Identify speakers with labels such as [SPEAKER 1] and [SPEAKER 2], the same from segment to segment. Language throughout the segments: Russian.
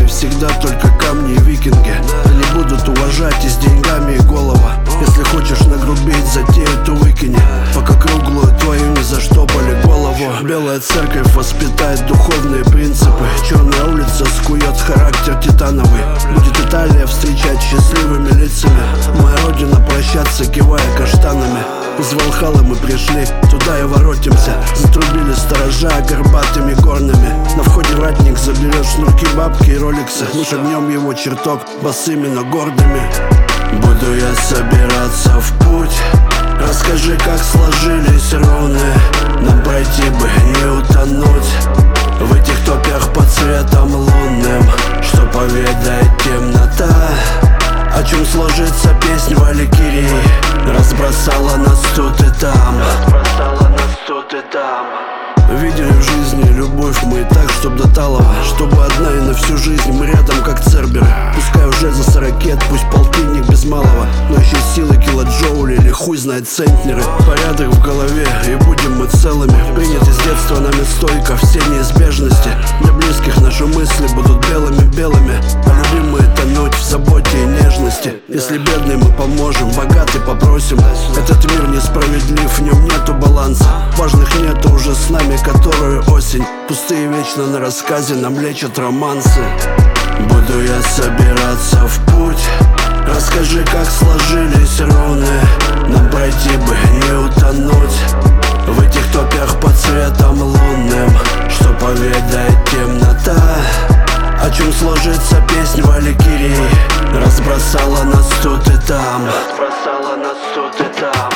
[SPEAKER 1] всегда только камни и викинги. Они будут уважать и с деньгами, и голова. Если хочешь нагрубить, затею эту выкини, пока круглую твою не заштопали голову. Белая церковь воспитает духовные принципы. Черная улица скует характер титановый. Будет Италия встречать счастливыми лицами. Моя родина прощаться, кивая каштанами. Из Валхалы мы пришли, туда и воротимся. Затрубили сторожа горбатыми горными. На входе ратник заберет шнурки, бабки и роликсы. Мы шагнем его чертог босыми, но гордыми. Буду я собираться в путь. Расскажи, как сложились руны. Нам пройти бы, не утонуть в этих топях под светом лунным. Что поведает темнота, о чем сложится песнь валькирии. Разбросала нас тут и там, разбросала нас тут и там. Видели в жизни любовь мы и так, чтоб до талого. Чтобы одна и на всю жизнь мы рядом, как церберы. Пускай уже за 40, пусть полтинник без малого, но еще силы килоджоули или хуй знает центнеры. Порядок в голове и будем мы целыми. Приняты с детства нами стойко все неизбежности. Для близких наши мысли будут белыми-белыми, а любимые тонуть в заботе и нежности. Если бедный мы поможем, богатый попросим. Этот мир несправедлив, в нем нету баланса. Важных нету уже с нами, которую осень. Пустые вечно на рассказе нам лечат романсы. Буду я собираться в путь. Расскажи, как сложились руны. Нам пройти бы, не утонуть в этих топях под светом лунным. Что поведает темнота, о чем сложится песнь валькирии. Разбросала нас тут и там, разбросала нас тут и там.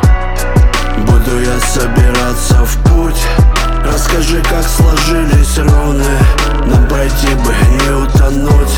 [SPEAKER 1] Буду я собираться в путь. Расскажи, как сложились руны. Нам пройти бы, не утонуть